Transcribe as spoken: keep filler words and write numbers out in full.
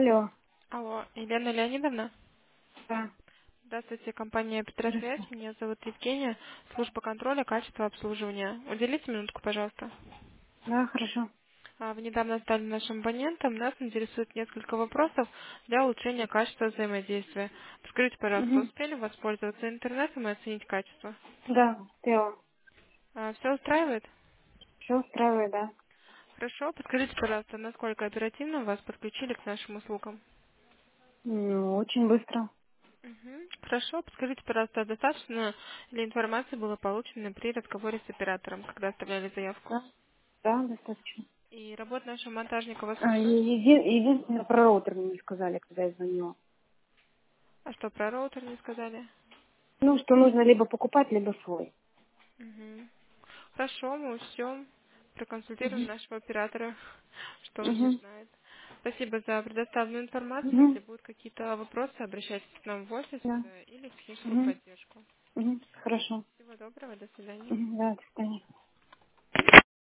Алло. Алло, Елена Леонидовна? Да. Здравствуйте, компания Петросвязь. Хорошо. Меня зовут Евгения, служба контроля качества обслуживания. Уделите минутку, пожалуйста. Да, хорошо. А, Вы недавно стали нашим абонентом. Нас интересует несколько вопросов для улучшения качества взаимодействия. Скажите, пожалуйста, Угу. успели воспользоваться интернетом и оценить качество? Да, успела. Все устраивает? Все устраивает, да. Хорошо. Подскажите, пожалуйста, насколько оперативно вас подключили к нашим услугам? Ну, очень быстро. Мгм. Хорошо. Подскажите, пожалуйста, достаточно ли информации было получено при разговоре с оператором, когда оставляли заявку? Да? Да, достаточно. И работа нашего монтажника вас А, устроит? и- еди- единственное, про роутер мне не сказали, когда я звонила. А что, про роутер не сказали? Ну, что нужно либо покупать, либо свой. Мгм. Хорошо, мы учтем, проконсультируем Угу. нашего оператора, что он не Угу. знает. Спасибо за предоставленную информацию. Если Угу. будут какие-то вопросы, обращайтесь к нам в офис Да. э, или в техническую Угу. поддержку. Угу. Хорошо. Всего доброго, до свидания. Угу. Да, до свидания.